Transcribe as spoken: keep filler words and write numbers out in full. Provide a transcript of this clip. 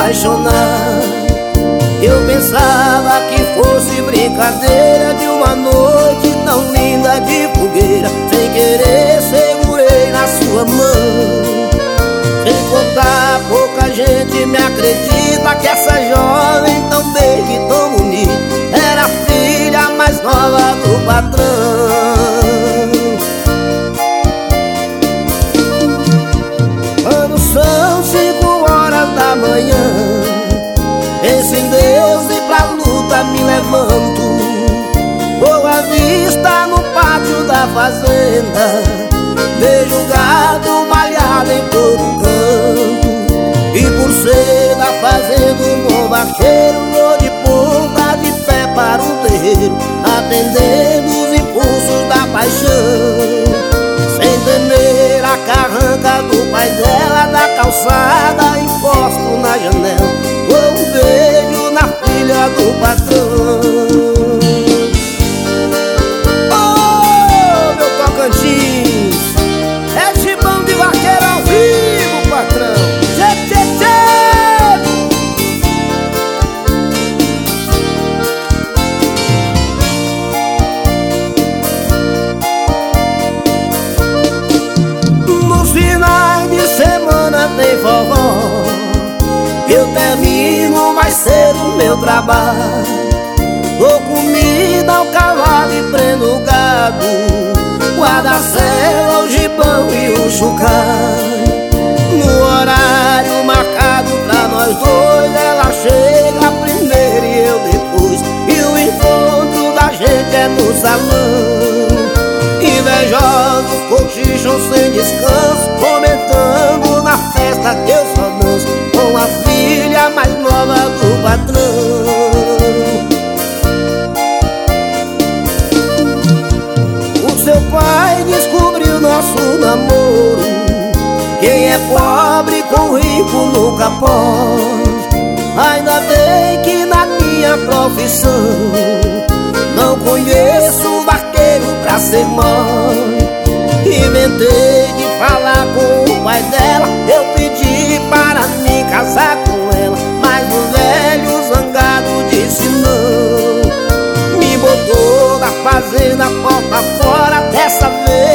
apaixonar. Eu pensava que fosse brincadeira de uma noite tão linda de fogueira. Sem querer segurei na sua mão. Sem contar, pouca gente me acredita que essa jovem tão bem e tão bonita era a filha mais nova do patrão. Quando são cinco horas da manhã, penso em Deus e pra luta me levanto. Vou à vista no pátio da fazenda, vejo o gado malhado em todo canto. E por ser da fazenda um bom vaqueiro, vou de ponta de pé para o terreiro, atendendo os impulsos da paixão. Sem temer a carranca do pai dela, da calçada encosto na janela, dou um beijo na filha do patrão. Oh, meu Tocantins, é Gibão de Vaqueiro ao vivo, patrão. Tchê, tchê, tchê. Nos finais de semana tem forró, eu termino mais cedo meu trabalho. Dou comida ao cavalo e prendo o gado, guarda a cela, o gibão e o chocalho. No horário marcado pra nós dois, ela chega primeiro e eu depois, e o encontro da gente é no salão. Invejosos cochicham sem descanso, comentando na festa que eu só danço com a filha mais nova do patrão. O seu pai descobriu nosso namoro, quem é pobre com rico nunca pode. Ainda bem que na minha profissão não conheço vaqueiro pra ser mãe. Inventei de falar com o pai dela, eu pedi para me casar com ela, mas o velho zangado disse não. Me botou da fazenda porta fora, dessa vez